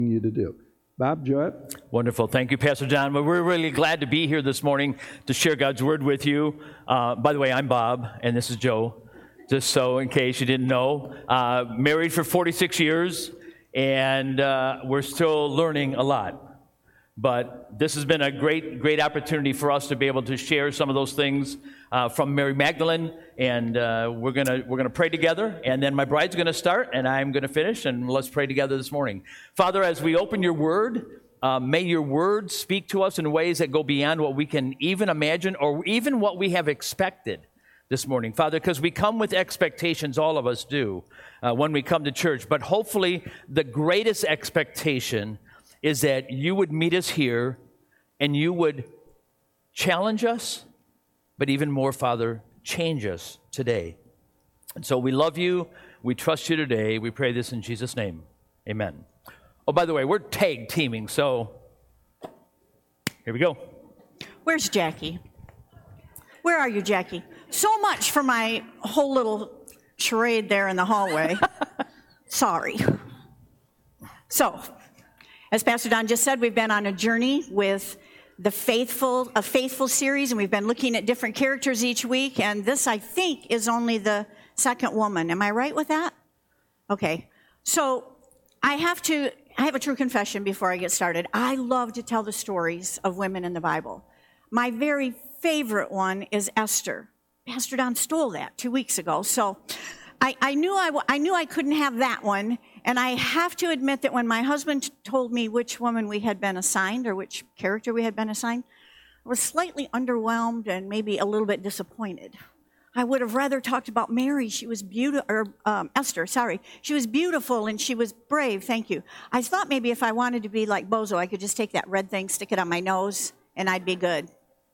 you to do. Bob, Joette? Wonderful. Thank you, Pastor John. Well, we're really glad to be here this morning to share God's Word with you. By the way, I'm Bob, and this is Joe, just so in case you didn't know. Married for 46 years, and we're still learning a lot. But this has been a great opportunity for us to be able to share some of those things from Mary Magdalene, and we're gonna pray together, and then my bride's gonna start, and I'm gonna finish, and let's pray together this morning. Father, as we open your Word, may your Word speak to us in ways that go beyond what we can even imagine or even what we have expected this morning, Father, because we come with expectations, all of us do, when we come to church, but hopefully the greatest expectation is that you would meet us here and you would challenge us, but even more, Father, change us today. And so we love you. We trust you today. We pray this in Jesus' name. Amen. Oh, by the way, we're tag teaming, so here we go. Where's Jackie? Where are you, Jackie? So much for my whole little charade there in the hallway. Sorry. So, as Pastor Don just said, we've been on a journey with a faithful series, and we've been looking at different characters each week, and this, I think, is only the second woman. Am I right with that? Okay. So, I have a true confession before I get started. I love to tell the stories of women in the Bible. My very favorite one is Esther. Pastor Don stole that 2 weeks ago, so I knew I couldn't have that one, and I have to admit that when my husband told me which woman we had been assigned or which character we had been assigned, I was slightly underwhelmed and maybe a little bit disappointed. I would have rather talked about Mary. She was beautiful, or Esther, sorry. She was beautiful and she was brave, thank you. I thought maybe if I wanted to be like Bozo, I could just take that red thing, stick it on my nose, and I'd be good.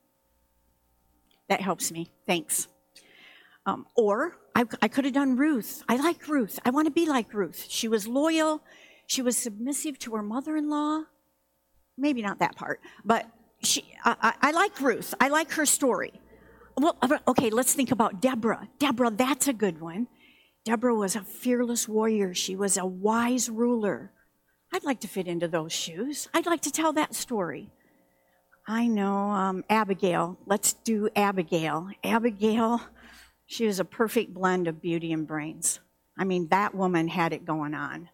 That helps me, thanks. Or I could have done Ruth. I like Ruth. I want to be like Ruth. She was loyal. She was submissive to her mother-in-law. Maybe not that part, but I like Ruth. I like her story. Well, okay, let's think about Deborah. Deborah, that's a good one. Deborah was a fearless warrior. She was a wise ruler. I'd like to fit into those shoes. I'd like to tell that story. I know, Abigail. Let's do Abigail. Abigail, she was a perfect blend of beauty and brains. I mean, that woman had it going on.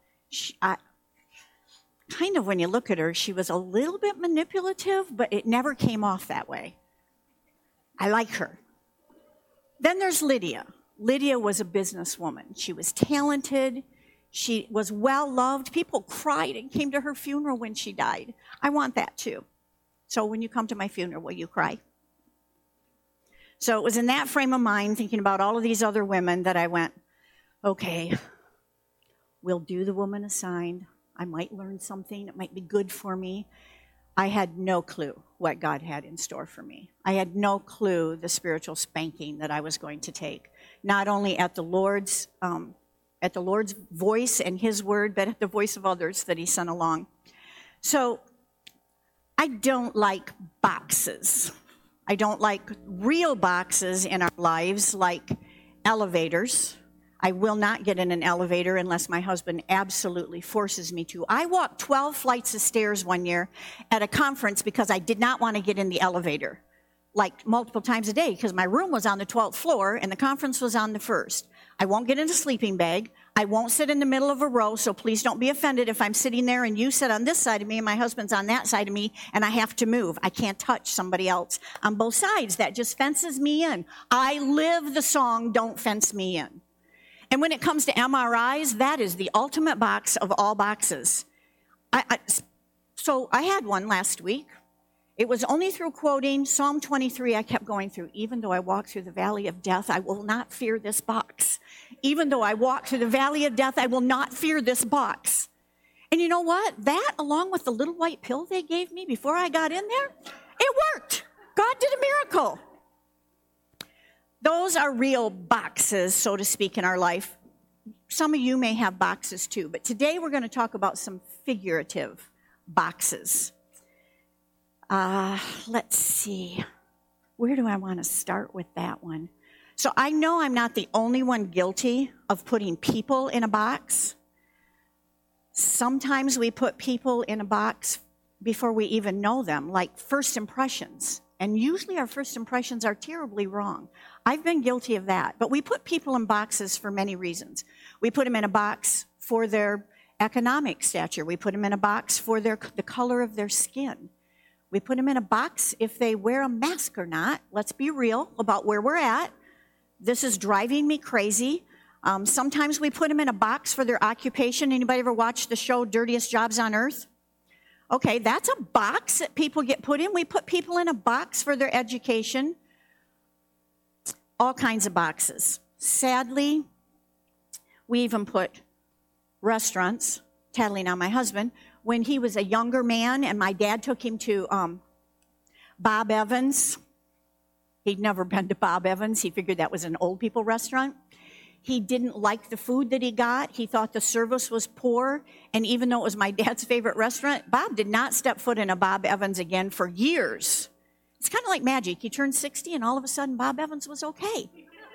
Kind of when you look at her, she was a little bit manipulative, but it never came off that way. I like her. Then there's Lydia. Lydia was a businesswoman. She was talented. She was well-loved. People cried and came to her funeral when she died. I want that too. So when you come to my funeral, will you cry? So it was in that frame of mind, thinking about all of these other women, that I went, okay, we'll do the woman assigned. I might learn something. It might be good for me. I had no clue what God had in store for me. I had no clue the spiritual spanking that I was going to take, not only at the Lord's voice and His word, but at the voice of others that He sent along. So I don't like boxes. I don't like real boxes in our lives, like elevators. I will not get in an elevator unless my husband absolutely forces me to. I walked 12 flights of stairs one year at a conference because I did not want to get in the elevator, like multiple times a day, because my room was on the 12th floor and the conference was on the first. I won't get in a sleeping bag. I won't sit in the middle of a row, so please don't be offended if I'm sitting there and you sit on this side of me and my husband's on that side of me and I have to move. I can't touch somebody else on both sides. That just fences me in. I live the song, "Don't Fence Me In." And when it comes to MRIs, that is the ultimate box of all boxes. So I had one last week. It was only through quoting Psalm 23 I kept going through. Even though I walk through the valley of death, I will not fear this box. Even though I walk through the valley of death, I will not fear this box. And you know what? That, along with the little white pill they gave me before I got in there, it worked. God did a miracle. Those are real boxes, so to speak, in our life. Some of you may have boxes too, but today we're going to talk about some figurative boxes. Let's see. Where do I want to start with that one? So I know I'm not the only one guilty of putting people in a box. Sometimes we put people in a box before we even know them, like first impressions. And usually our first impressions are terribly wrong. I've been guilty of that. But we put people in boxes for many reasons. We put them in a box for their economic stature. We put them in a box for the color of their skin. We put them in a box if they wear a mask or not. Let's be real about where we're at. This is driving me crazy. Sometimes we put them in a box for their occupation. Anybody ever watched the show Dirtiest Jobs on Earth? Okay, that's a box that people get put in. We put people in a box for their education. All kinds of boxes. Sadly, we even put restaurants, tattling on my husband, when he was a younger man and my dad took him to Bob Evans. He'd never been to Bob Evans. He figured that was an old people restaurant. He didn't like the food that he got. He thought the service was poor. And even though it was my dad's favorite restaurant, Bob did not step foot in a Bob Evans again for years. It's kind of like magic. He turned 60 and all of a sudden Bob Evans was okay.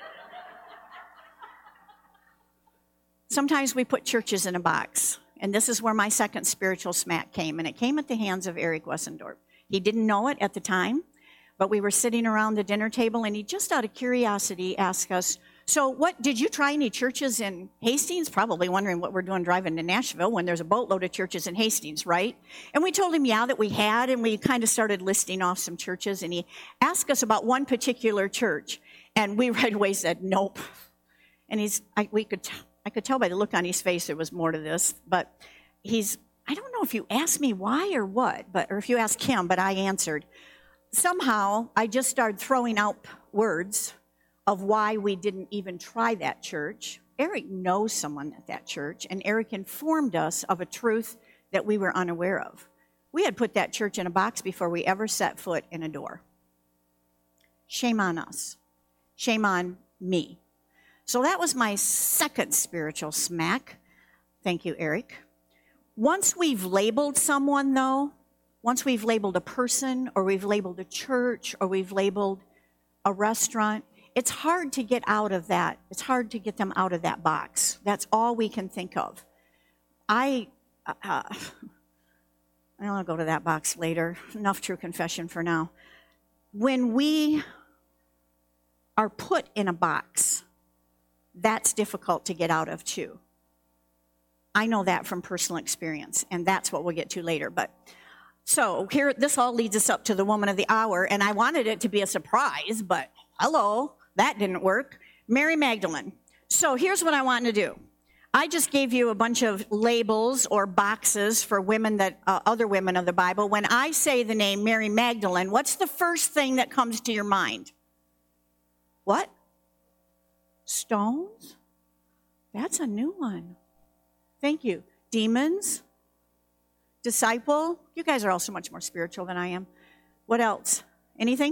Sometimes we put churches in a box. And this is where my second spiritual smack came. And it came at the hands of Eric Wessendorp. He didn't know it at the time, but we were sitting around the dinner table and he just out of curiosity asked us, so did you try any churches in Hastings? Probably wondering what we're doing driving to Nashville when there's a boatload of churches in Hastings, right? And we told him, yeah, that we had, and we kind of started listing off some churches, and he asked us about one particular church, and we right away said, nope. And I could tell by the look on his face there was more to this, but I don't know if you asked me why or what, or if you asked him, but I answered. Somehow, I just started throwing out words of why we didn't even try that church. Eric knows someone at that church, and Eric informed us of a truth that we were unaware of. We had put that church in a box before we ever set foot in a door. Shame on us. Shame on me. So that was my second spiritual smack. Thank you, Eric. Once we've labeled someone, though, once we've labeled a person, or we've labeled a church, or we've labeled a restaurant, it's hard to get out of that. It's hard to get them out of that box. That's all we can think of. I'll go to that box later. Enough true confession for now. When we are put in a box, that's difficult to get out of too. I know that from personal experience, and that's what we'll get to later. So here, this all leads us up to the woman of the hour, and I wanted it to be a surprise, but hello. That didn't work. Mary Magdalene. So here's what I want to do. I just gave you a bunch of labels or boxes for women that other women of the Bible. When I say the name Mary Magdalene, what's the first thing that comes to your mind? What? Stones? That's a new one. Thank you. Demons? Disciple? You guys are all so much more spiritual than I am. What else? Anything?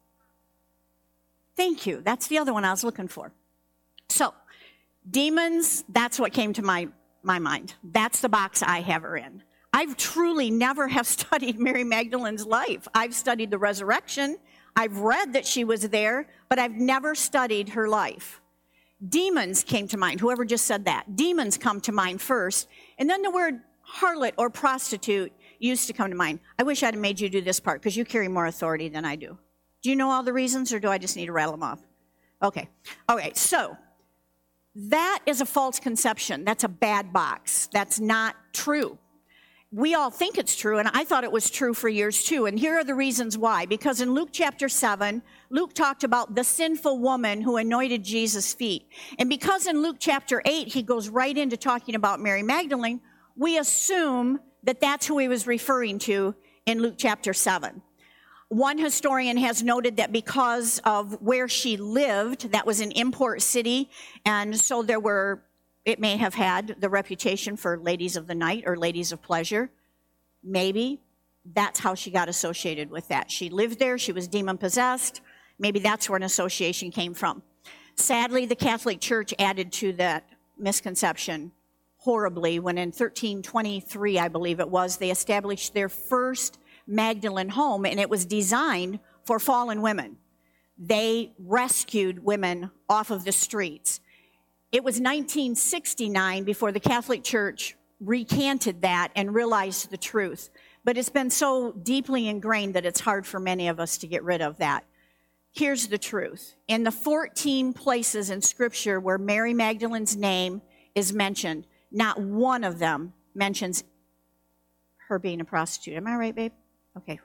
Thank you. That's the other one I was looking for. So, demons, that's what came to my mind. That's the box I have her in. I've truly never have studied Mary Magdalene's life. I've studied the resurrection. I've read that she was there, but I've never studied her life. Demons came to mind. Whoever just said that. Demons come to mind first. And then the word harlot or prostitute used to come to mind. I wish I'd have made you do this part because you carry more authority than I do. Do you know all the reasons, or do I just need to rattle them off? Okay. All right. So that is a false conception. That's a bad box. That's not true. We all think it's true, and I thought it was true for years too. And here are the reasons why. Because in Luke chapter 7, Luke talked about the sinful woman who anointed Jesus' feet. And because in Luke chapter 8, he goes right into talking about Mary Magdalene, we assume that that's who he was referring to in Luke chapter 7. One historian has noted that because of where she lived, that was an import city, and so it may have had the reputation for ladies of the night or ladies of pleasure. Maybe that's how she got associated with that. She lived there, she was demon-possessed. Maybe that's where an association came from. Sadly, the Catholic Church added to that misconception horribly when in 1323, I believe it was, they established their first Magdalene home, and it was designed for fallen women. They rescued women off of the streets. It was 1969 before the Catholic Church recanted that and realized the truth. But it's been so deeply ingrained that it's hard for many of us to get rid of that. Here's the truth. In the 14 places in Scripture where Mary Magdalene's name is mentioned, not one of them mentions her being a prostitute. Am I right, babe? Okay.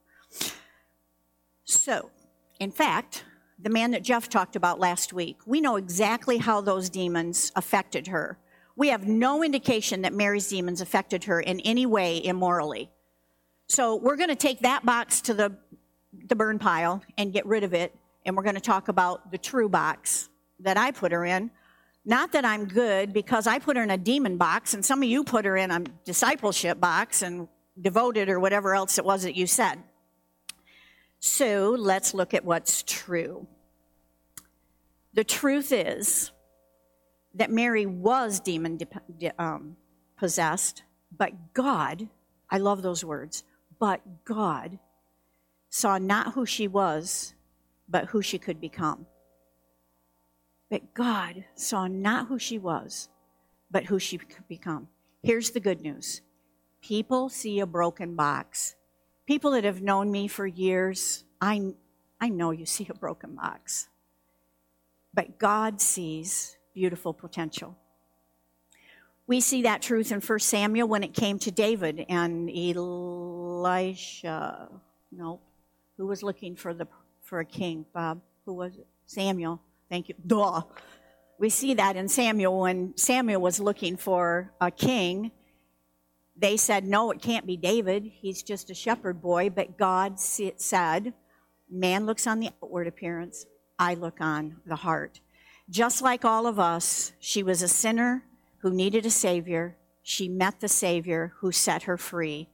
So, in fact, the man that Jeff talked about last week, we know exactly how those demons affected her. We have no indication that Mary's demons affected her in any way immorally. So we're going to take that box to the burn pile and get rid of it, and we're going to talk about the true box that I put her in. Not that I'm good, because I put her in a demon box, and some of you put her in a discipleship box and devoted or whatever else it was that you said. So let's look at what's true. The truth is that Mary was demon possessed, but God, I love those words, but God saw not who she was, but who she could become. But God saw not who she was, but who she could become. Here's the good news. People see a broken box. People that have known me for years, I know you see a broken box. But God sees beautiful potential. We see that truth in 1 Samuel when it came to David and Elisha. Nope. Who was looking for a king, Bob? Who was it? Samuel. Thank you. Duh. We see that in Samuel when Samuel was looking for a king. They said, no, it can't be David. He's just a shepherd boy. But God said, man looks on the outward appearance. I look on the heart. Just like all of us, she was a sinner who needed a Savior. She met the Savior who set her free.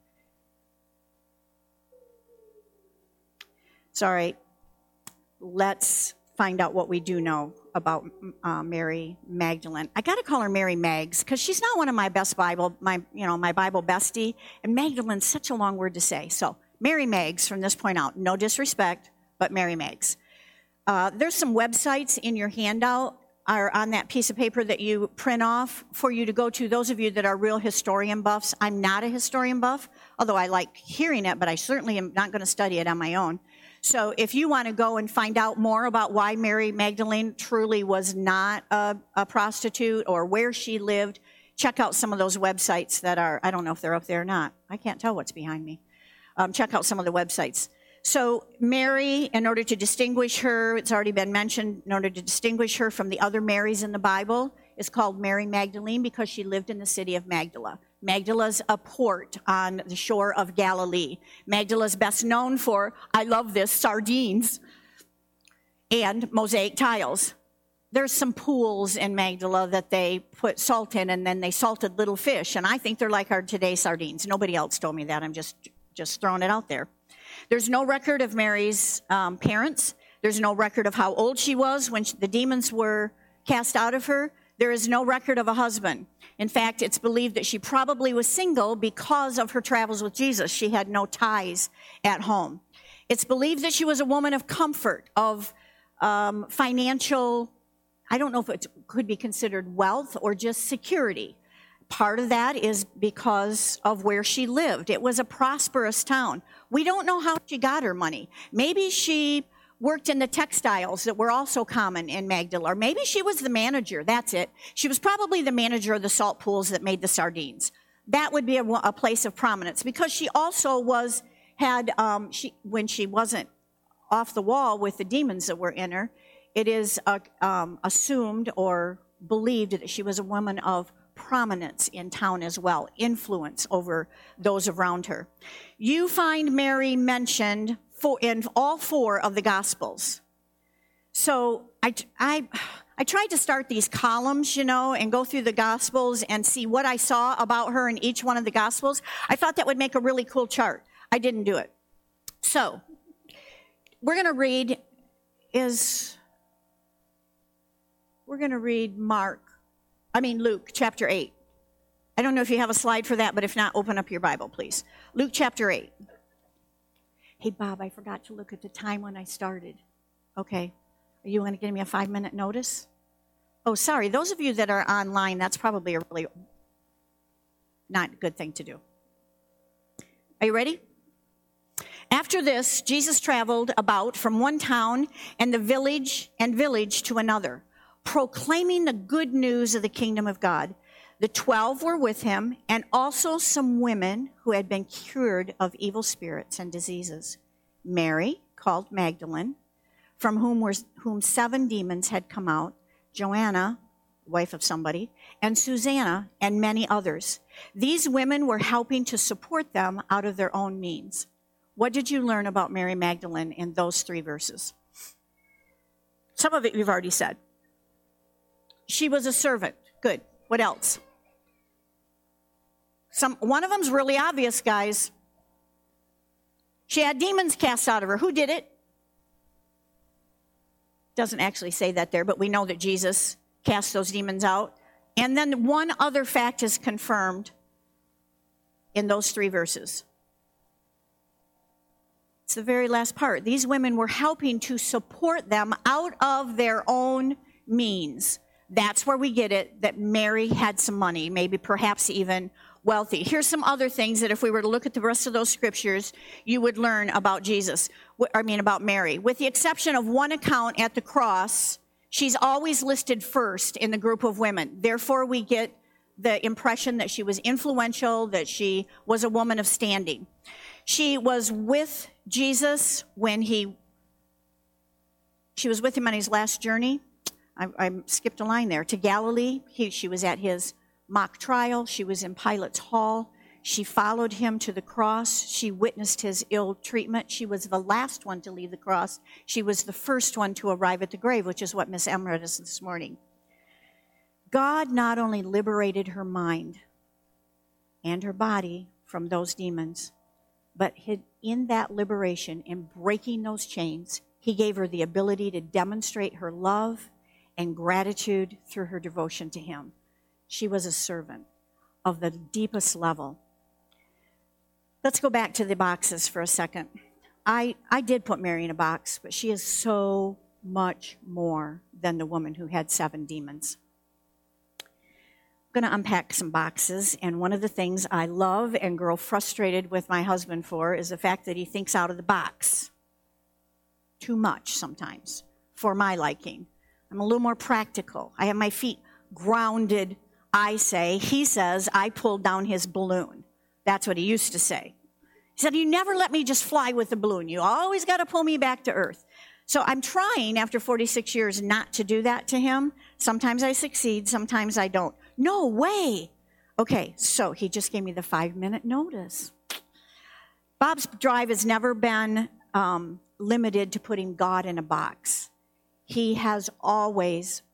Sorry. Let's find out what we do know about Mary Magdalene. I got to call her Mary Mags because she's not one of my best Bible, my Bible bestie. And Magdalene's such a long word to say. So Mary Mags from this point out. No disrespect, but Mary Mags. There's some websites in your handout or on that piece of paper that you print off for you to go to. Those of you that are real historian buffs. I'm not a historian buff, although I like hearing it, but I certainly am not going to study it on my own. So if you want to go and find out more about why Mary Magdalene truly was not a prostitute or where she lived, check out some of those websites that are, I don't know if they're up there or not. I can't tell what's behind me. Check out some of the websites. So Mary, in order to distinguish her, it's already been mentioned, in order to distinguish her from the other Marys in the Bible, is called Mary Magdalene because she lived in the city of Magdala. Magdala's a port on the shore of Galilee. Magdala's best known for, I love this, sardines and mosaic tiles. There's some pools in Magdala that they put salt in, and then they salted little fish, and I think they're like our today sardines. Nobody else told me that. I'm just throwing it out there. There's no record of Mary's parents. There's no record of how old she was when the demons were cast out of her. There is no record of a husband. In fact, it's believed that she probably was single because of her travels with Jesus. She had no ties at home. It's believed that she was a woman of comfort, of financial, I don't know if it could be considered wealth or just security. Part of that is because of where she lived. It was a prosperous town. We don't know how she got her money. Maybe she worked in the textiles that were also common in Magdala, or maybe she was the manager. That's it. She was probably the manager of the salt pools that made the sardines. That would be a place of prominence because she also when she wasn't off the wall with the demons that were in her, it is assumed or believed that she was a woman of prominence in town as well, influence over those around her. You find Mary mentioned in all four of the Gospels. So I tried to start these columns, and go through the Gospels and see what I saw about her in each one of the Gospels. I thought that would make a really cool chart. I didn't do it. So we're going to read Luke chapter 8. I don't know if you have a slide for that, but if not, open up your Bible, please. Luke chapter 8. Hey, Bob, I forgot to look at the time when I started. Okay. Are you going to give me a 5-minute notice? Oh, sorry. Those of you that are online, that's probably a really... Not a good thing to do. Are you ready? After this, Jesus traveled about from one town and village to another, proclaiming the good news of the kingdom of God. The 12 were with him, and also some women who had been cured of evil spirits and diseases. Mary, called Magdalene, from whom 7 demons had come out, Joanna, wife of somebody, and Susanna, and many others. These women were helping to support them out of their own means. What did you learn about Mary Magdalene in those 3 verses? Some of it you've already said. She was a servant. Good. What else? One of them's really obvious, guys. She had demons cast out of her. Who did it? Doesn't actually say that there, but we know that Jesus cast those demons out. And then one other fact is confirmed in those 3 verses. It's the very last part. These women were helping to support them out of their own means. That's where we get it, that Mary had some money, maybe perhaps even wealthy. Here's some other things that if we were to look at the rest of those scriptures, you would learn about about Mary. With the exception of one account at the cross, she's always listed first in the group of women. Therefore, we get the impression that she was influential, that she was a woman of standing. She was with Jesus she was with him on his last journey. I skipped a line there. To Galilee, she was at his mock trial. She was in Pilate's hall. She followed him to the cross. She witnessed his ill treatment. She was the last one to leave the cross. She was the first one to arrive at the grave, which is what Miss Em read us this morning. God not only liberated her mind and her body from those demons, but in that liberation, in breaking those chains, he gave her the ability to demonstrate her love and gratitude through her devotion to him. She was a servant of the deepest level. Let's go back to the boxes for a second. I did put Mary in a box, but she is so much more than the woman who had 7 demons. I'm going to unpack some boxes, and one of the things I love and grow frustrated with my husband for is the fact that he thinks out of the box. Too much sometimes, for my liking. I'm a little more practical. I have my feet grounded, I say. He says I pulled down his balloon. That's what he used to say. He said, you never let me just fly with the balloon. You always got to pull me back to earth. So I'm trying, after 46 years, not to do that to him. Sometimes I succeed, sometimes I don't. No way. Okay, so he just gave me the 5-minute notice. Bob's drive has never been limited to putting God in a box. He has always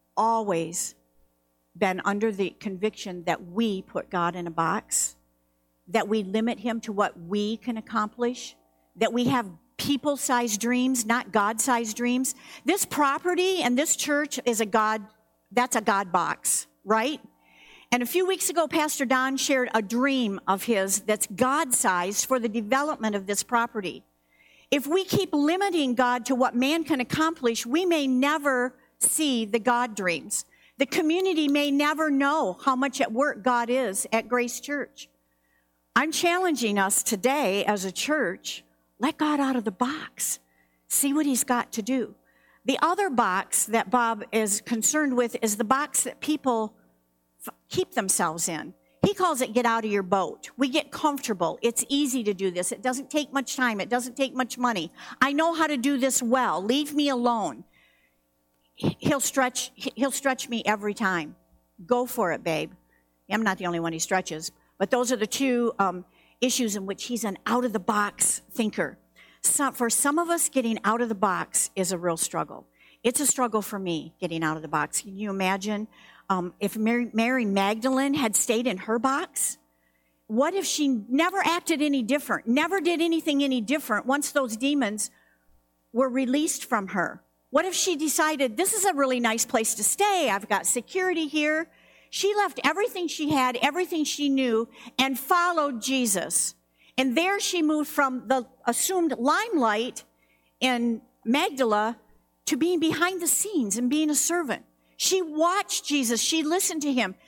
been under the conviction that we put God in a box, that we limit him to what we can accomplish, that we have people-sized dreams, not God-sized dreams. This property and this church is that's a God box, right? And a few weeks ago, Pastor Don shared a dream of his that's God-sized for the development of this property. If we keep limiting God to what man can accomplish, we may never see the God dreams. The community may never know how much at work God is at Grace Church. I'm challenging us today as a church, let God out of the box. See what he's got to do. The other box that Bob is concerned with is the box that people keep themselves in. He calls it get out of your boat. We get comfortable. It's easy to do this. It doesn't take much time. It doesn't take much money. I know how to do this well. Leave me alone. He'll stretch me every time. Go for it, babe. I'm not the only one he stretches, but those are the 2 issues in which he's an out-of-the-box thinker. For some of us, getting out of the box is a real struggle. It's a struggle for me, getting out of the box. Can you imagine if Mary Magdalene had stayed in her box? What if she never acted any different, never did anything any different once those demons were released from her? What if she decided, this is a really nice place to stay, I've got security here? She left everything she had, everything she knew, and followed Jesus. And there she moved from the assumed limelight in Magdala to being behind the scenes and being a servant. She watched Jesus. She listened to him.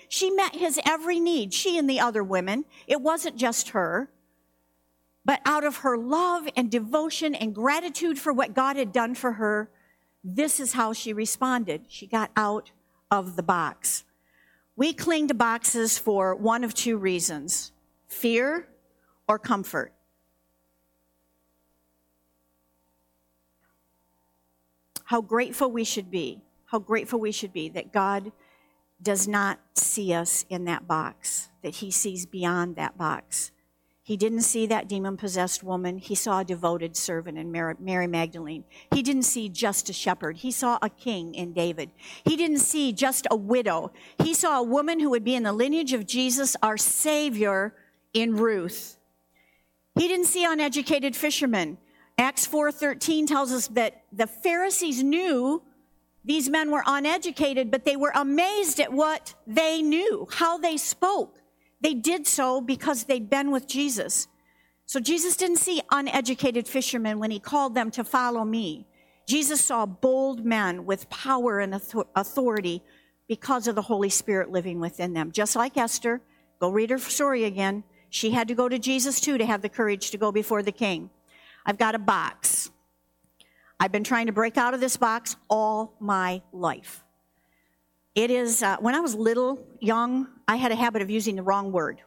She met his every need, she and the other women. It wasn't just her. But out of her love and devotion and gratitude for what God had done for her, this is how she responded. She got out of the box. We cling to boxes for one of two reasons: fear or comfort. How grateful we should be that God does not see us in that box, that he sees beyond that box. He didn't see that demon-possessed woman. He saw a devoted servant in Mary Magdalene. He didn't see just a shepherd. He saw a king in David. He didn't see just a widow. He saw a woman who would be in the lineage of Jesus, our Savior, in Ruth. He didn't see uneducated fishermen. Acts 4:13 tells us that the Pharisees knew these men were uneducated, but they were amazed at what they knew, how they spoke. They did so because they'd been with Jesus. So Jesus didn't see uneducated fishermen when he called them to follow me. Jesus saw bold men with power and authority because of the Holy Spirit living within them. Just like Esther, go read her story again. She had to go to Jesus too to have the courage to go before the king. I've got a box. I've been trying to break out of this box all my life. It is, when I was little, young, I had a habit of using the wrong word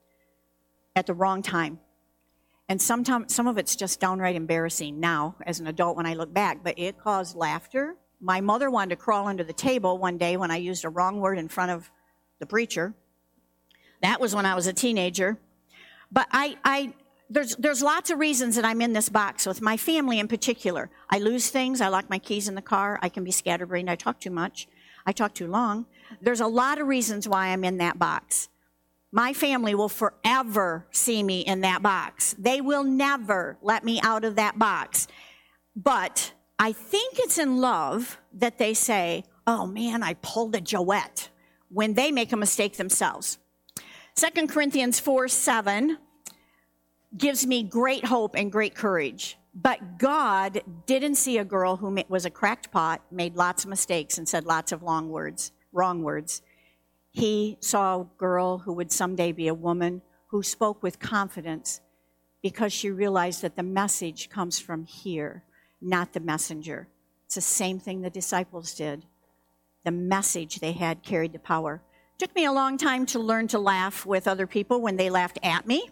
at the wrong time. And sometimes, some of it's just downright embarrassing now as an adult when I look back, but it caused laughter. My mother wanted to crawl under the table one day when I used a wrong word in front of the preacher. That was when I was a teenager. But there's lots of reasons that I'm in this box with my family in particular. I lose things. I lock my keys in the car. I can be scatterbrained. I talk too much. I talk too long. There's a lot of reasons why I'm in that box. My family will forever see me in that box. They will never let me out of that box. But I think it's in love that they say, oh man, I pulled a Joette, when they make a mistake themselves. 2 Corinthians 4:7 gives me great hope and great courage. But God didn't see a girl who was a cracked pot, made lots of mistakes, and said lots of wrong words. He saw a girl who would someday be a woman who spoke with confidence because she realized that the message comes from here, not the messenger. It's the same thing the disciples did. The message they had carried the power. It took me a long time to learn to laugh with other people when they laughed at me.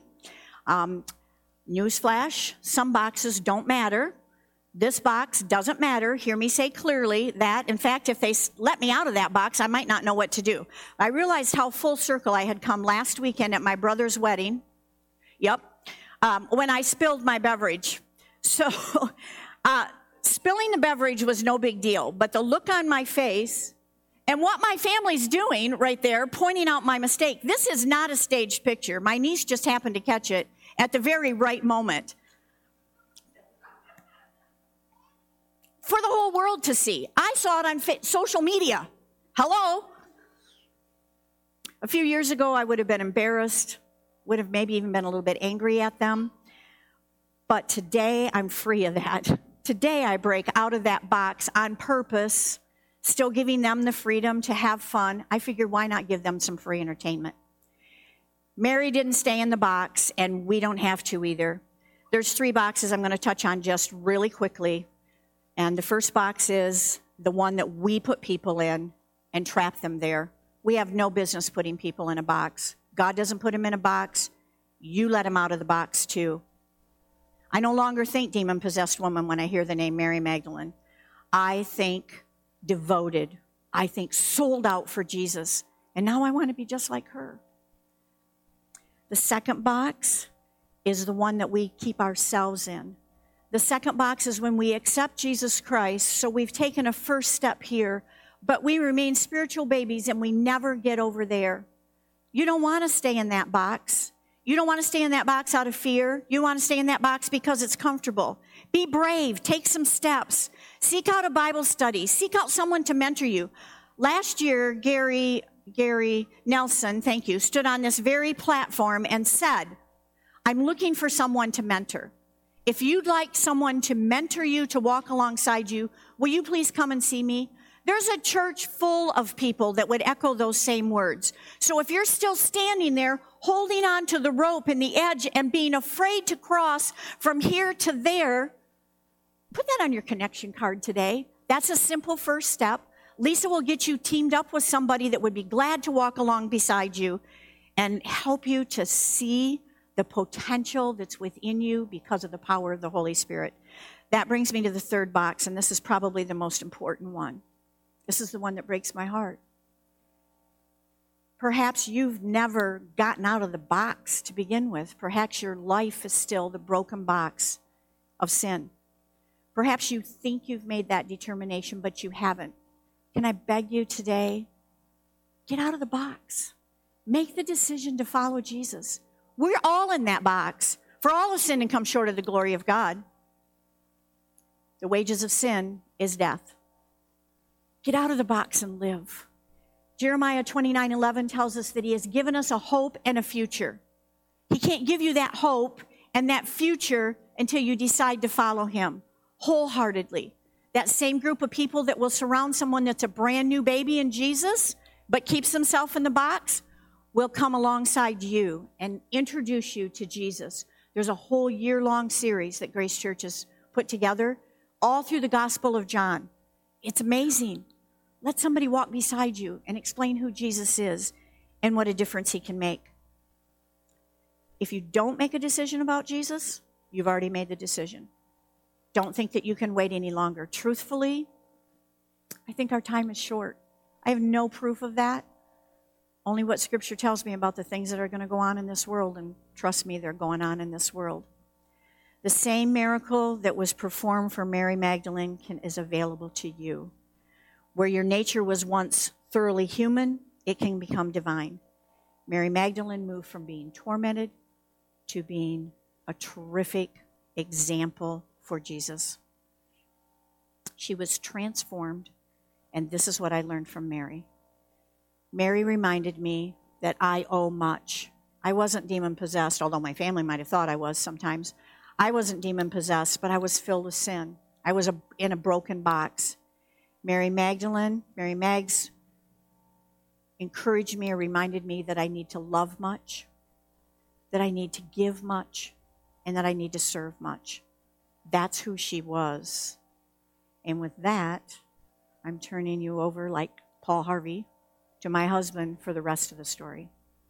Newsflash, some boxes don't matter. This box doesn't matter. Hear me say clearly that, in fact, if they let me out of that box, I might not know what to do. I realized how full circle I had come last weekend at my brother's wedding. Yep. When I spilled my beverage. So spilling the beverage was no big deal, but the look on my face and what my family's doing right there, pointing out my mistake. This is not a staged picture. My niece just happened to catch it at the very right moment for the whole world to see. I saw it on social media. Hello? A few years ago, I would have been embarrassed, would have maybe even been a little bit angry at them. But today, I'm free of that. Today, I break out of that box on purpose, still giving them the freedom to have fun. I figured, why not give them some free entertainment? Mary didn't stay in the box, and we don't have to either. There's 3 boxes I'm going to touch on just really quickly. And the first box is the one that we put people in and trap them there. We have no business putting people in a box. God doesn't put them in a box. You let them out of the box too. I no longer think demon-possessed woman when I hear the name Mary Magdalene. I think devoted. I think sold out for Jesus. And now I want to be just like her. The second box is the one that we keep ourselves in. The second box is when we accept Jesus Christ. So we've taken a first step here, but we remain spiritual babies and we never get over there. You don't want to stay in that box. You don't want to stay in that box out of fear. You want to stay in that box because it's comfortable. Be brave. Take some steps. Seek out a Bible study. Seek out someone to mentor you. Last year, Gary Nelson, thank you, stood on this very platform and said, I'm looking for someone to mentor. If you'd like someone to mentor you, to walk alongside you, will you please come and see me? There's a church full of people that would echo those same words. So if you're still standing there, holding on to the rope and the edge and being afraid to cross from here to there, put that on your connection card today. That's a simple first step. Lisa will get you teamed up with somebody that would be glad to walk along beside you and help you to see the potential that's within you because of the power of the Holy Spirit. That brings me to the third box, and this is probably the most important one. This is the one that breaks my heart. Perhaps you've never gotten out of the box to begin with. Perhaps your life is still the broken box of sin. Perhaps you think you've made that determination, but you haven't. Can I beg you today, get out of the box. Make the decision to follow Jesus. We're all in that box. For all have sinned and come short of the glory of God. The wages of sin is death. Get out of the box and live. Jeremiah 29:11 tells us that he has given us a hope and a future. He can't give you that hope and that future until you decide to follow him wholeheartedly. That same group of people that will surround someone that's a brand new baby in Jesus, but keeps himself in the box, will come alongside you and introduce you to Jesus. There's a whole year-long series that Grace Church has put together, all through the Gospel of John. It's amazing. Let somebody walk beside you and explain who Jesus is and what a difference he can make. If you don't make a decision about Jesus, you've already made the decision. Don't think that you can wait any longer. Truthfully, I think our time is short. I have no proof of that. Only what Scripture tells me about the things that are going to go on in this world, and trust me, they're going on in this world. The same miracle that was performed for Mary Magdalene is available to you. Where your nature was once thoroughly human, it can become divine. Mary Magdalene moved from being tormented to being a terrific example for Jesus. She was transformed, and this is what I learned from Mary. Mary reminded me that I owe much. I wasn't demon-possessed, although my family might have thought I was sometimes. I wasn't demon-possessed, but I was filled with sin. I was in a broken box. Mary Mags encouraged me or reminded me that I need to love much, that I need to give much, and that I need to serve much. That's who she was. And with that, I'm turning you over, like Paul Harvey, to my husband for the rest of the story.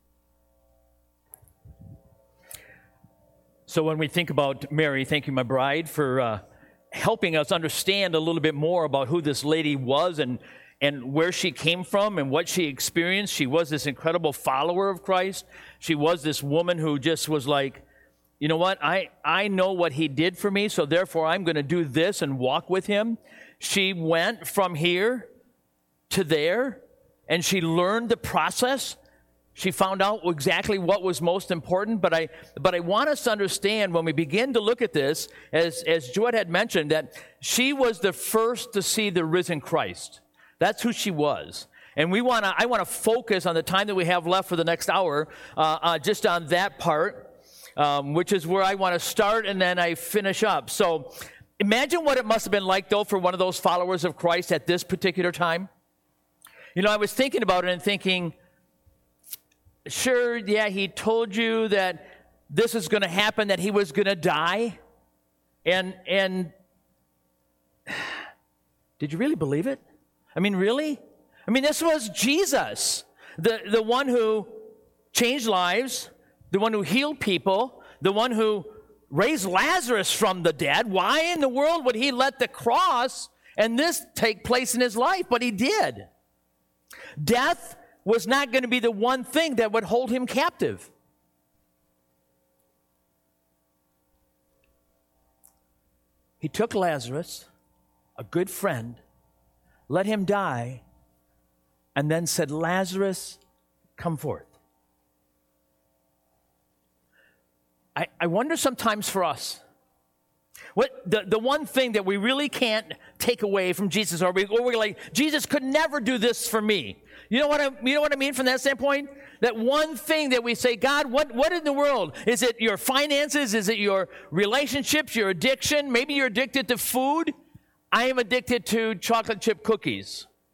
So when we think about Mary, thank you, my bride, for helping us understand a little bit more about who this lady was and where she came from and what she experienced. She was this incredible follower of Christ. She was this woman who just was like, you know what, I know what he did for me, so therefore I'm going to do this and walk with him. She went from here to there, and she learned the process. She found out exactly what was most important, but I want us to understand when we begin to look at this, as Joette had mentioned, that she was the first to see the risen Christ. That's who she was. And I want to focus on the time that we have left for the next hour, just on that part, which is where I want to start, and then I finish up. So imagine what it must have been like, though, for one of those followers of Christ at this particular time. You know, I was thinking about it and thinking, sure, yeah, he told you that this is going to happen, that he was going to die. And did you really believe it? I mean, really? I mean, this was Jesus, the one who changed lives, the one who healed people, the one who raised Lazarus from the dead. Why in the world would he let the cross and this take place in his life? But he did. Death was not going to be the one thing that would hold him captive. He took Lazarus, a good friend, let him die, and then said, Lazarus, come forth. I wonder sometimes for us, what the one thing that we really can't take away from Jesus, or we're like, Jesus could never do this for me. You know what I mean from that standpoint? That one thing that we say, God, what in the world? Is it your finances? Is it your relationships, your addiction? Maybe you're addicted to food. I am addicted to chocolate chip cookies.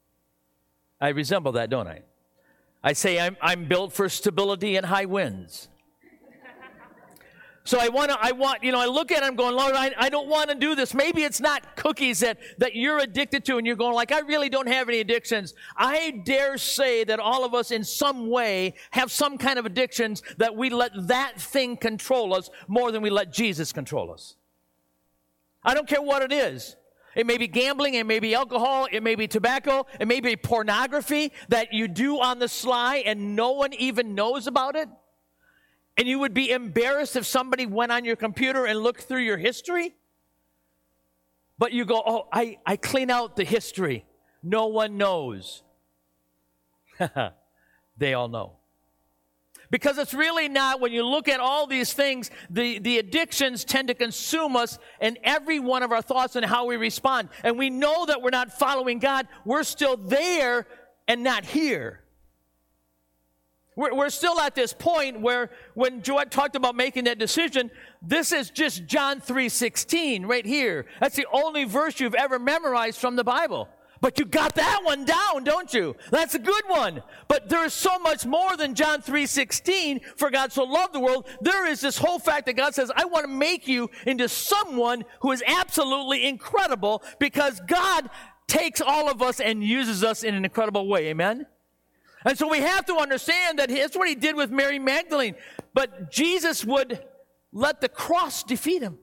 I resemble that, don't I? I say I'm built for stability and high winds. So I look at it, I'm going, Lord, I don't want to do this. Maybe it's not cookies that you're addicted to, and you're going like, I really don't have any addictions. I dare say that all of us in some way have some kind of addictions that we let that thing control us more than we let Jesus control us. I don't care what it is. It may be gambling, it may be alcohol, it may be tobacco, it may be pornography that you do on the sly and no one even knows about it. And you would be embarrassed if somebody went on your computer and looked through your history. But you go, oh, I clean out the history. No one knows. They all know. Because it's really not, when you look at all these things, the addictions tend to consume us and every one of our thoughts and how we respond. And we know that we're not following God. We're still there and not here. We're still at this point where when Joette talked about making that decision, this is just John 3:16 right here. That's the only verse you've ever memorized from the Bible. But you got that one down, don't you? That's a good one. But there is so much more than John 3:16, for God so loved the world. There is this whole fact that God says, I want to make you into someone who is absolutely incredible, because God takes all of us and uses us in an incredible way. Amen? And so we have to understand that that's what he did with Mary Magdalene. But Jesus would let the cross defeat him.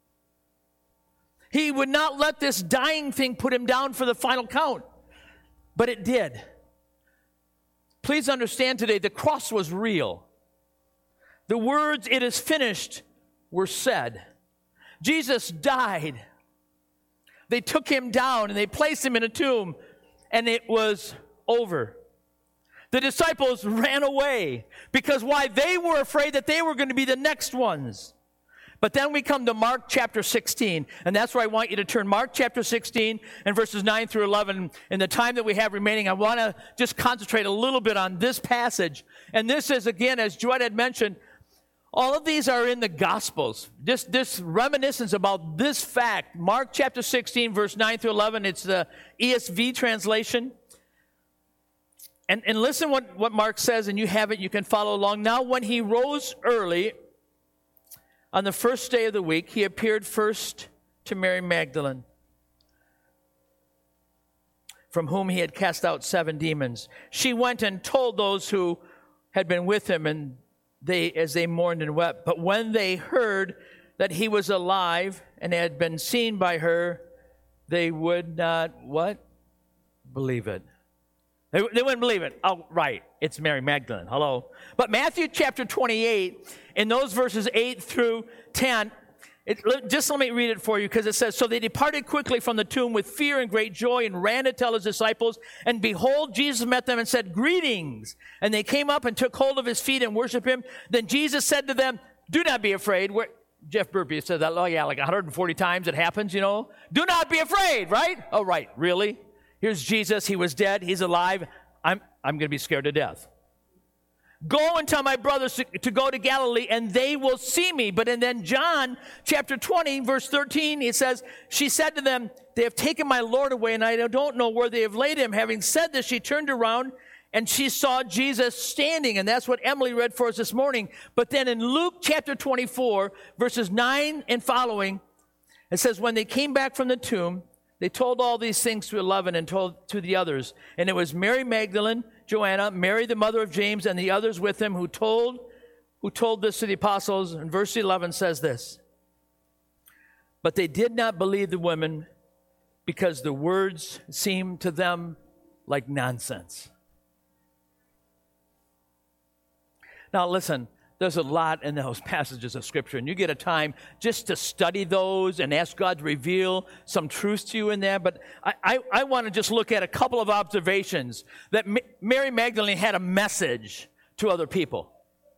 He would not let this dying thing put him down for the final count. But it did. Please understand today, the cross was real. The words, "it is finished," were said. Jesus died. They took him down and they placed him in a tomb, and it was over. The disciples ran away because why? They were afraid that they were going to be the next ones. But then we come to Mark chapter 16, and that's where I want you to turn. Mark chapter 16 and verses 9 through 11. In the time that we have remaining, I want to just concentrate a little bit on this passage. And this is, again, as Joette had mentioned, all of these are in the Gospels. This reminiscence about this fact. Mark chapter 16, verse 9 through 11. It's the ESV translation. And listen what Mark says, and you have it, you can follow along. Now when he rose early on the first day of the week, he appeared first to Mary Magdalene, from whom he had cast out 7 demons. She went and told those who had been with him, and as they mourned and wept. But when they heard that he was alive and had been seen by her, they would not, what? Believe it. They wouldn't believe it. Oh, right. It's Mary Magdalene. Hello. But Matthew chapter 28, in those verses 8 through 10, just let me read it for you, because it says, So they departed quickly from the tomb with fear and great joy and ran to tell his disciples. And behold, Jesus met them and said, Greetings. And they came up and took hold of his feet and worshiped him. Then Jesus said to them, Do not be afraid. Jeff Burpee said that, like 140 times it happens, you know. Do not be afraid, right? Oh, right. Really? Here's Jesus. He was dead. He's alive. I'm going to be scared to death. Go and tell my brothers to go to Galilee, and they will see me. But then John chapter 20, verse 13, it says, She said to them, They have taken my Lord away, and I don't know where they have laid him. Having said this, she turned around, and she saw Jesus standing. And that's what Emily read for us this morning. But then in Luke chapter 24, verses 9 and following, it says, When they came back from the tomb, they told all these things to 11 and told to the others. And it was Mary Magdalene, Joanna, Mary the mother of James, and the others with him who told this to the apostles. And verse 11 says this, But they did not believe the women, because the words seemed to them like nonsense. Now listen, there's a lot in those passages of Scripture, and you get a time just to study those and ask God to reveal some truths to you in there. But I want to just look at a couple of observations that Mary Magdalene had a message to other people.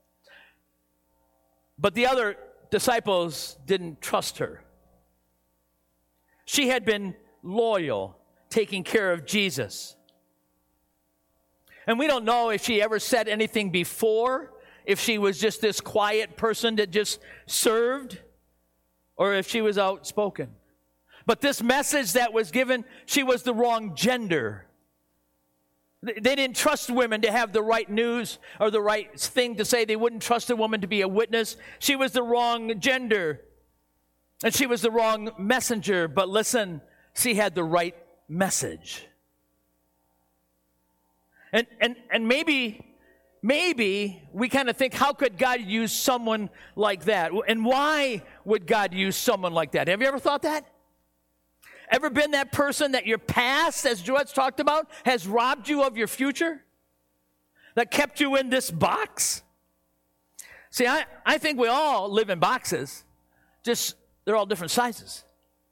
But the other disciples didn't trust her. She had been loyal, taking care of Jesus. And we don't know if she ever said anything before, if she was just this quiet person that just served, or if she was outspoken. But this message that was given, she was the wrong gender. They didn't trust women to have the right news or the right thing to say. They wouldn't trust a woman to be a witness. She was the wrong gender, and she was the wrong messenger. But listen, she had the right message. And maybe we kind of think, how could God use someone like that? And why would God use someone like that? Have you ever thought that? Ever been that person that your past, as Joette's talked about, has robbed you of your future? That kept you in this box? See, I think we all live in boxes, just they're all different sizes.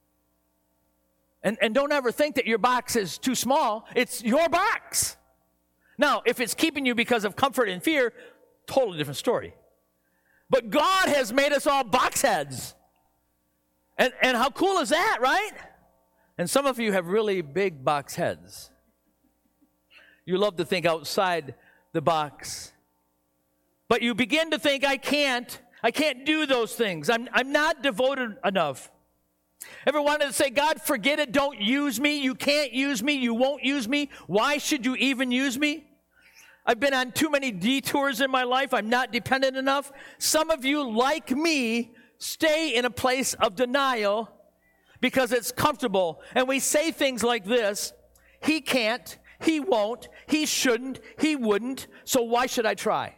And don't ever think that your box is too small. It's your box. Now, if it's keeping you because of comfort and fear, totally different story. But God has made us all box heads. And how cool is that, right? And some of you have really big box heads. You love to think outside the box. But you begin to think, I can't do those things. I'm not devoted enough. Ever wanted to say, God, forget it, don't use me, you can't use me, you won't use me, why should you even use me? I've been on too many detours in my life, I'm not dependent enough. Some of you, like me, stay in a place of denial because it's comfortable. And we say things like this: he can't, he won't, he shouldn't, he wouldn't, so why should I try?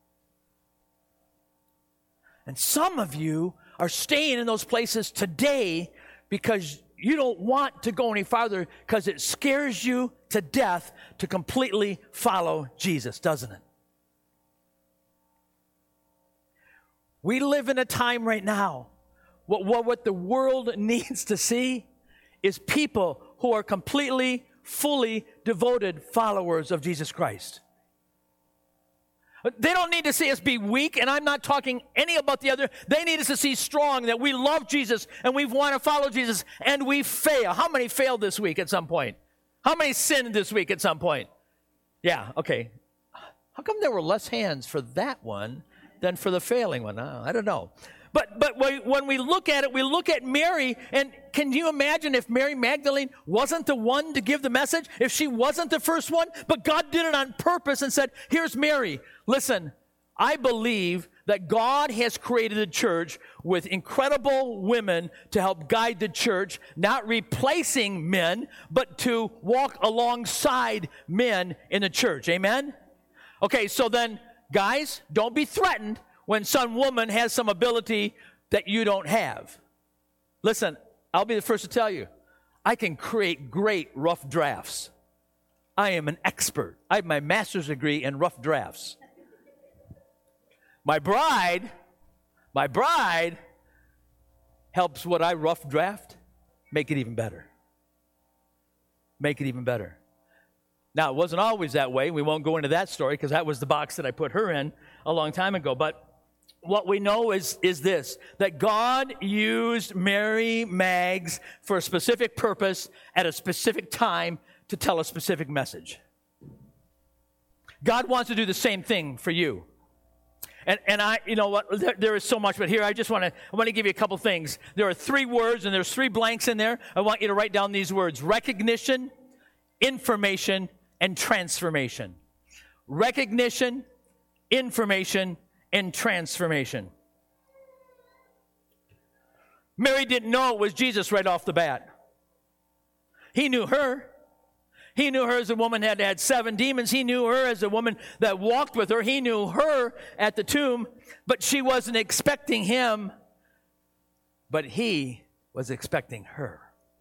And some of you are staying in those places today because you don't want to go any farther because it scares you to death to completely follow Jesus, doesn't it? We live in a time right now. What the world needs to see is people who are completely, fully devoted followers of Jesus Christ. They don't need to see us be weak, and I'm not talking any about the other. They need us to see strong, that we love Jesus and we want to follow Jesus, and we fail. How many failed this week at some point? How many sinned this week at some point? Yeah, okay. How come there were less hands for that one than for the failing one? I don't know. But when we look at it, we look at Mary, and can you imagine if Mary Magdalene wasn't the one to give the message? If she wasn't the first one? But God did it on purpose and said, here's Mary. Listen, I believe that God has created a church with incredible women to help guide the church, not replacing men, but to walk alongside men in the church. Amen? Okay, so then, guys, don't be threatened when some woman has some ability that you don't have. Listen, I'll be the first to tell you, I can create great rough drafts. I am an expert. I have my master's degree in rough drafts. My bride helps what I rough draft make it even better. Make it even better. Now, it wasn't always that way. We won't go into that story because that was the box that I put her in a long time ago. But what we know is this, that God used Mary Maggs for a specific purpose at a specific time to tell a specific message. God wants to do the same thing for you. And I, you know what, there is so much, but here I want to give you a couple things. There are 3 words, and there's 3 blanks in there. I want you to write down these words: recognition, information, and transformation. Recognition, information, and transformation. Mary didn't know it was Jesus right off the bat. He knew her. He knew her as a woman that had 7 demons. He knew her as a woman that walked with her. He knew her at the tomb, but she wasn't expecting him, but he was expecting her.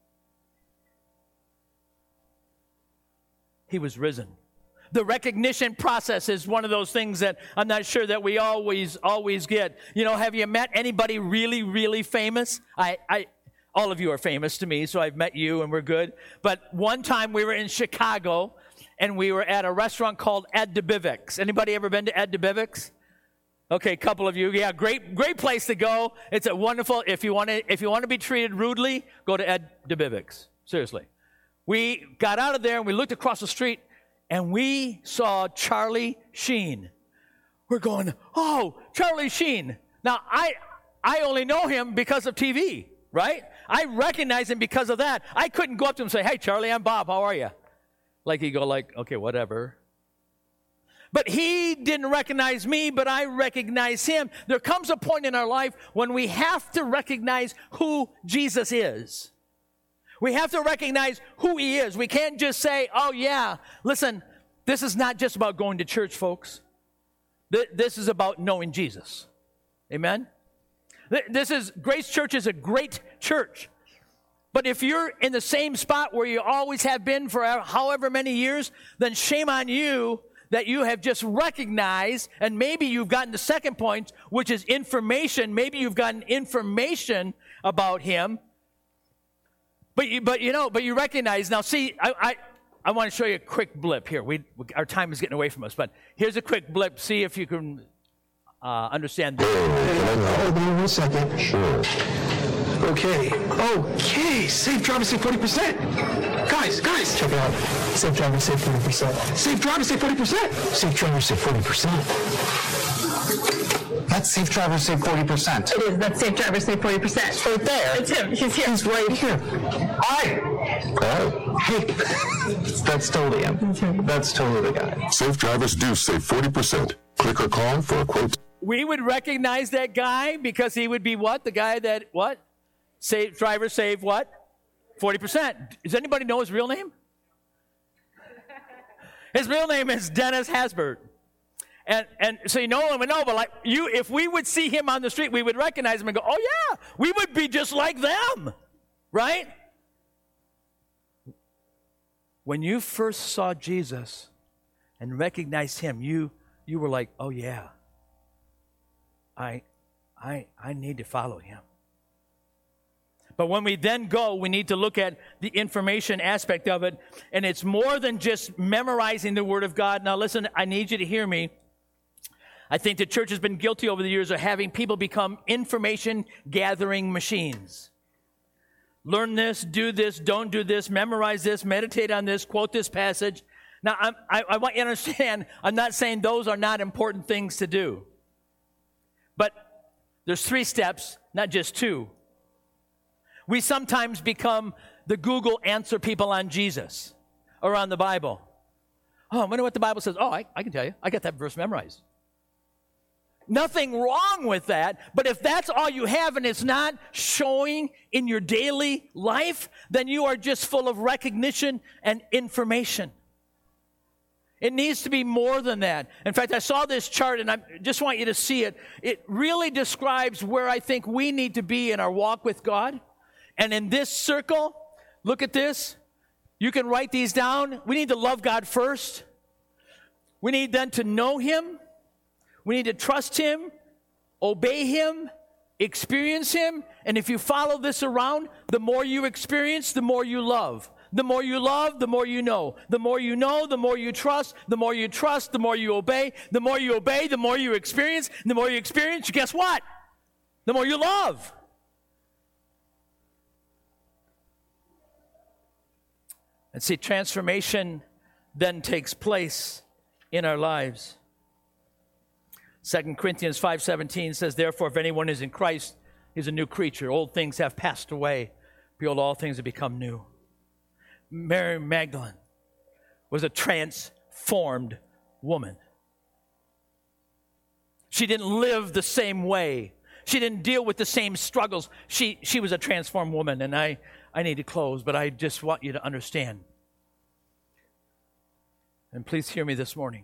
He was risen. The recognition process is one of those things that I'm not sure that we always get. You know, have you met anybody really, really famous? All of you are famous to me, so I've met you and we're good. But one time we were in Chicago and we were at a restaurant called Ed DeBivic's. Anybody ever been to Ed DeBivic's? Okay, a couple of you. Yeah, great place to go. It's a wonderful, if you want to be treated rudely, go to Ed DeBivic's. Seriously. We got out of there and we looked across the street and we saw Charlie Sheen. We're going, oh, Charlie Sheen. Now, I only know him because of TV, right? I recognize him because of that. I couldn't go up to him and say, hey, Charlie, I'm Bob. How are you? Like you go like, okay, whatever. But he didn't recognize me, but I recognize him. There comes a point in our life when we have to recognize who Jesus is. We have to recognize who he is. We can't just say, oh yeah, listen, this is not just about going to church, folks. This is about knowing Jesus. Amen? Grace Church is a great church. But if you're in the same spot where you always have been for however many years, then shame on you that you have just recognized, and maybe you've gotten the second point, which is information. Maybe you've gotten information about him. But you recognize. Now see, I want to show you a quick blip here. Our time is getting away from us, but here's a quick blip. See if you can understand this. Hold on 1 second. Sure. Okay. Safe driver, save 40%. Guys, check it out. Safe driver, save 40%. Safe driver, save 40%. Safe driver, save 40%. That's safe driver, save 40%. It is. That's safe driver, save 40%. It's right there. It's him. He's here. He's right here. Hi. Oh. Hey. That's totally him. That's totally the guy. Safe drivers do save 40%. Click or call for a quote. We would recognize that guy because he would be what? The guy that, what? Safe driver, save what? 40%. Does anybody know his real name? His real name is Dennis Hasbert. And so no one would know, but like if we would see him on the street, we would recognize him and go, oh yeah, we would be just like them, right? When you first saw Jesus and recognized him, you were like, oh yeah, I need to follow him. But when we then go, we need to look at the information aspect of it. And it's more than just memorizing the Word of God. Now listen, I need you to hear me. I think the church has been guilty over the years of having people become information gathering machines. Learn this, do this, don't do this, memorize this, meditate on this, quote this passage. Now, I want you to understand, I'm not saying those are not important things to do. But there's 3 steps, not just 2. We sometimes become the Google answer people on Jesus or on the Bible. Oh, I wonder what the Bible says. Oh, I can tell you. I got that verse memorized. Nothing wrong with that, but if that's all you have and it's not showing in your daily life, then you are just full of recognition and information. It needs to be more than that. In fact, I saw this chart, and I just want you to see it. It really describes where I think we need to be in our walk with God. And in this circle, look at this. You can write these down. We need to love God first. We need then to know him. We need to trust him, obey him, experience him. And if you follow this around, the more you experience, the more you love. The more you love, the more you know. The more you know, the more you trust. The more you trust, the more you obey. The more you obey, the more you experience. And the more you experience, guess what? The more you love. And see, transformation then takes place in our lives. 2 Corinthians 5:17 says, therefore, if anyone is in Christ, he's a new creature. Old things have passed away. Behold, all things have become new. Mary Magdalene was a transformed woman. She didn't live the same way. She didn't deal with the same struggles. She was a transformed woman, and I need to close, but I just want you to understand. And please hear me this morning.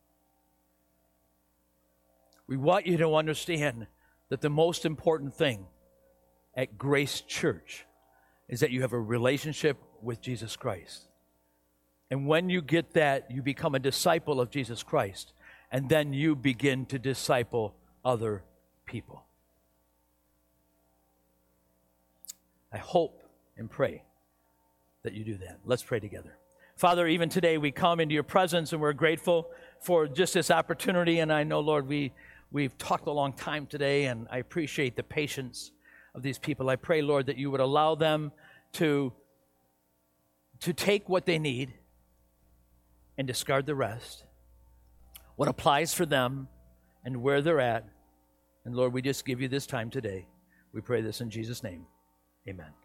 We want you to understand that the most important thing at Grace Church is that you have a relationship with Jesus Christ. And when you get that, you become a disciple of Jesus Christ, and then you begin to disciple other people. I hope and pray that you do that. Let's pray together. Father, even today we come into your presence, and we're grateful for just this opportunity. And I know, Lord, we've talked a long time today, and I appreciate the patience of these people. I pray, Lord, that you would allow them to take what they need and discard the rest, what applies for them and where they're at. And Lord, we just give you this time today. We pray this in Jesus' name. Amen.